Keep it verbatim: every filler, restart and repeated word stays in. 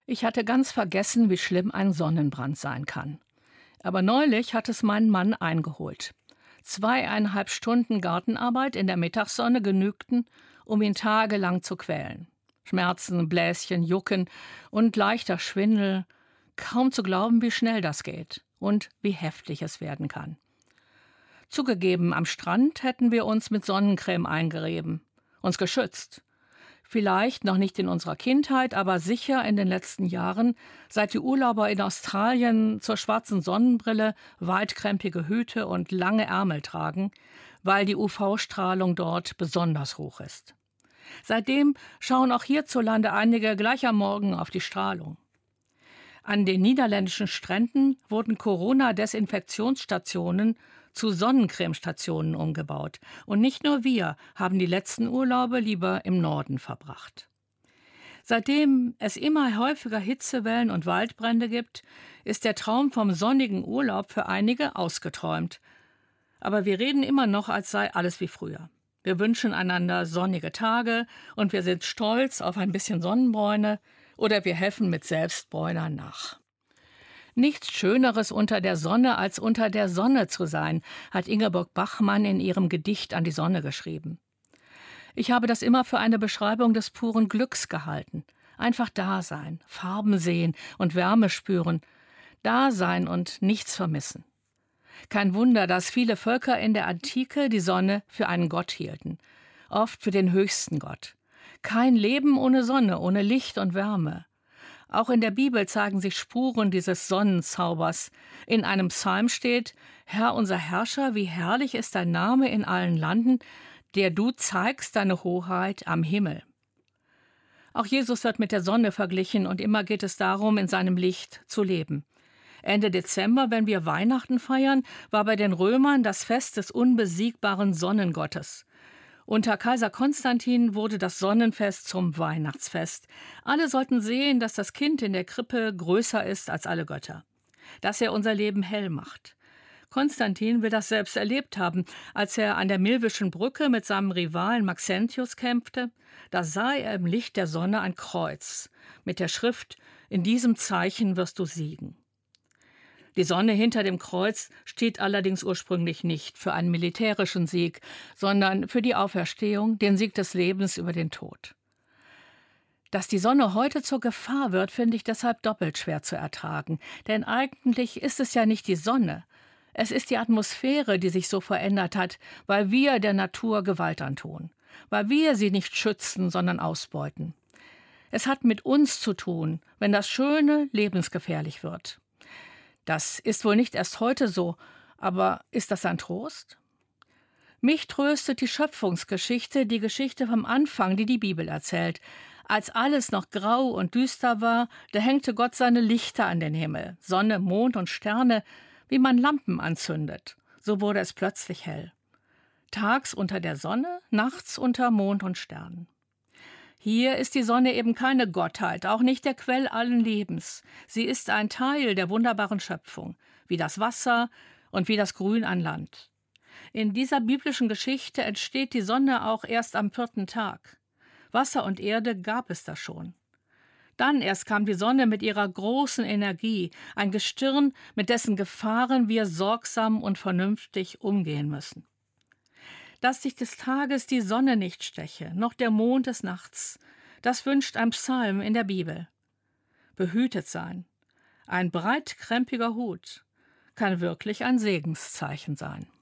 Ich hatte ganz vergessen, wie schlimm ein Sonnenbrand sein kann. Aber neulich hat es meinen Mann eingeholt. Zweieinhalb Stunden Gartenarbeit in der Mittagssonne genügten, um ihn tagelang zu quälen. Schmerzen, Bläschen, Jucken und leichter Schwindel. Kaum zu glauben, wie schnell das geht und wie heftig es werden kann. Zugegeben, am Strand hätten wir uns mit Sonnencreme eingerieben, uns geschützt. Vielleicht noch nicht in unserer Kindheit, aber sicher in den letzten Jahren, seit die Urlauber in Australien zur schwarzen Sonnenbrille weitkrempige Hüte und lange Ärmel tragen, weil die U V-Strahlung dort besonders hoch ist. Seitdem schauen auch hierzulande einige gleich am Morgen auf die Strahlung. An den niederländischen Stränden wurden Corona-Desinfektionsstationen zu Sonnencremestationen umgebaut. Und nicht nur wir haben die letzten Urlaube lieber im Norden verbracht. Seitdem es immer häufiger Hitzewellen und Waldbrände gibt, ist der Traum vom sonnigen Urlaub für einige ausgeträumt. Aber wir reden immer noch, als sei alles wie früher. Wir wünschen einander sonnige Tage und wir sind stolz auf ein bisschen Sonnenbräune oder wir helfen mit Selbstbräunern nach. Nichts Schöneres unter der Sonne als unter der Sonne zu sein, hat Ingeborg Bachmann in ihrem Gedicht an die Sonne geschrieben. Ich habe das immer für eine Beschreibung des puren Glücks gehalten. Einfach da sein, Farben sehen und Wärme spüren, da sein und nichts vermissen. Kein Wunder, dass viele Völker in der Antike die Sonne für einen Gott hielten, oft für den höchsten Gott. Kein Leben ohne Sonne, ohne Licht und Wärme. Auch in der Bibel zeigen sich Spuren dieses Sonnenzaubers. In einem Psalm steht: Herr, unser Herrscher, wie herrlich ist dein Name in allen Landen, der du zeigst deine Hoheit am Himmel. Auch Jesus wird mit der Sonne verglichen und immer geht es darum, in seinem Licht zu leben. Ende Dezember, wenn wir Weihnachten feiern, war bei den Römern das Fest des unbesiegbaren Sonnengottes. Unter Kaiser Konstantin wurde das Sonnenfest zum Weihnachtsfest. Alle sollten sehen, dass das Kind in der Krippe größer ist als alle Götter, dass er unser Leben hell macht. Konstantin will das selbst erlebt haben, als er an der Milvischen Brücke mit seinem Rivalen Maxentius kämpfte. Da sah er im Licht der Sonne ein Kreuz mit der Schrift: In diesem Zeichen wirst du siegen. Die Sonne hinter dem Kreuz steht allerdings ursprünglich nicht für einen militärischen Sieg, sondern für die Auferstehung, den Sieg des Lebens über den Tod. Dass die Sonne heute zur Gefahr wird, finde ich deshalb doppelt schwer zu ertragen. Denn eigentlich ist es ja nicht die Sonne. Es ist die Atmosphäre, die sich so verändert hat, weil wir der Natur Gewalt antun. Weil wir sie nicht schützen, sondern ausbeuten. Es hat mit uns zu tun, wenn das Schöne lebensgefährlich wird. Das ist wohl nicht erst heute so, aber ist das ein Trost? Mich tröstet die Schöpfungsgeschichte, die Geschichte vom Anfang, die die Bibel erzählt. Als alles noch grau und düster war, da hängte Gott seine Lichter an den Himmel, Sonne, Mond und Sterne, wie man Lampen anzündet. So wurde es plötzlich hell. Tags unter der Sonne, nachts unter Mond und Sternen. Hier ist die Sonne eben keine Gottheit, auch nicht der Quell allen Lebens. Sie ist ein Teil der wunderbaren Schöpfung, wie das Wasser und wie das Grün an Land. In dieser biblischen Geschichte entsteht die Sonne auch erst am vierten Tag. Wasser und Erde gab es da schon. Dann erst kam die Sonne mit ihrer großen Energie, ein Gestirn, mit dessen Gefahren wir sorgsam und vernünftig umgehen müssen. Dass sich des Tages die Sonne nicht steche, noch der Mond des Nachts, das wünscht ein Psalm in der Bibel. Behütet sein, ein breitkrempiger Hut, kann wirklich ein Segenszeichen sein.